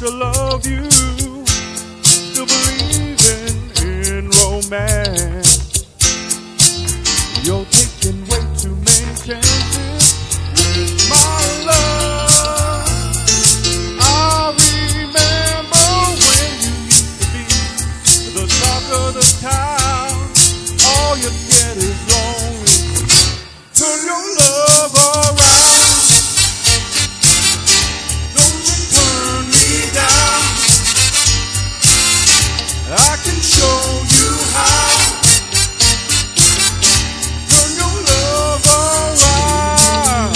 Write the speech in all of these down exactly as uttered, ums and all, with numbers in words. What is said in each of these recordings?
to love you, still believing in romance. You're taking way too many chances with my love. I remember when you used to be the talk of the town. All you get is lonely. Turn your love around. Don't you turn me down. I can show you how. Turn your love around.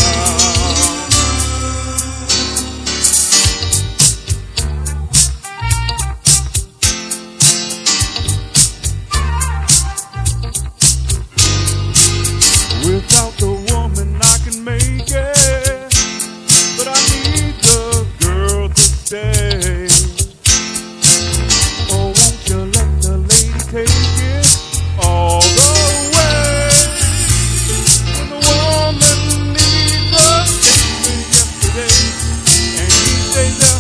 Without the woman I can make it, but I need the girl to stay. Oh, won't you let the lady take it all the way? When the woman needs a baby yesterday, and he stays